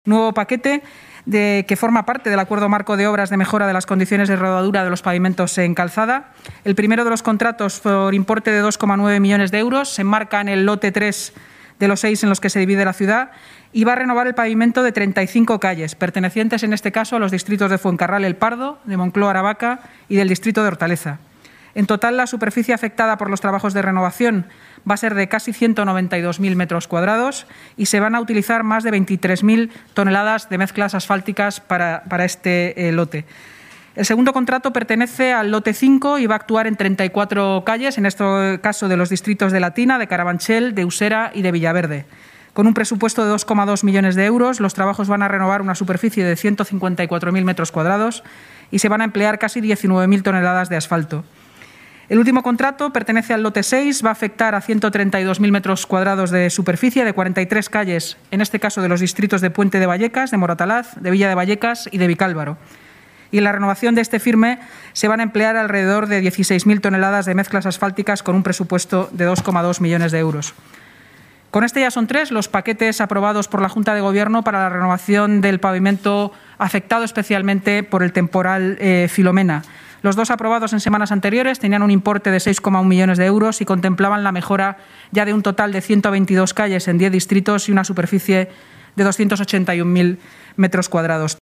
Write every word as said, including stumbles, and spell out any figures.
Nuevo paquete de, que forma parte del Acuerdo Marco de Obras de Mejora de las Condiciones de Rodadura de los Pavimentos en Calzada. El primero de los contratos, por importe de dos coma nueve millones de euros, se enmarca en el lote tres de los seis en los que se divide la ciudad y va a renovar el pavimento de treinta y cinco calles, pertenecientes en este caso a los distritos de Fuencarral El Pardo, de Moncloa Aravaca y del distrito de Hortaleza. En total, la superficie afectada por los trabajos de renovación va a ser de casi ciento noventa y dos mil metros cuadrados y se van a utilizar más de veintitrés mil toneladas de mezclas asfálticas para, para este eh, lote. El segundo contrato pertenece al lote cinco y va a actuar en treinta y cuatro calles, en este caso de los distritos de Latina, de Carabanchel, de Usera y de Villaverde. Con un presupuesto de dos coma dos millones de euros, los trabajos van a renovar una superficie de ciento cincuenta y cuatro mil metros cuadrados y se van a emplear casi diecinueve mil toneladas de asfalto. El último contrato pertenece al lote seis, va a afectar a ciento treinta y dos mil metros cuadrados de superficie de cuarenta y tres calles, en este caso de los distritos de Puente de Vallecas, de Moratalaz, de Villa de Vallecas y de Vicálvaro. Y en la renovación de este firme se van a emplear alrededor de dieciséis mil toneladas de mezclas asfálticas con un presupuesto de dos coma dos millones de euros. Con este ya son tres los paquetes aprobados por la Junta de Gobierno para la renovación del pavimento afectado especialmente por el temporal eh, Filomena. Los dos aprobados en semanas anteriores tenían un importe de seis coma uno millones de euros y contemplaban la mejora ya de un total de ciento veintidós calles en diez distritos y una superficie de doscientos ochenta y un mil metros cuadrados.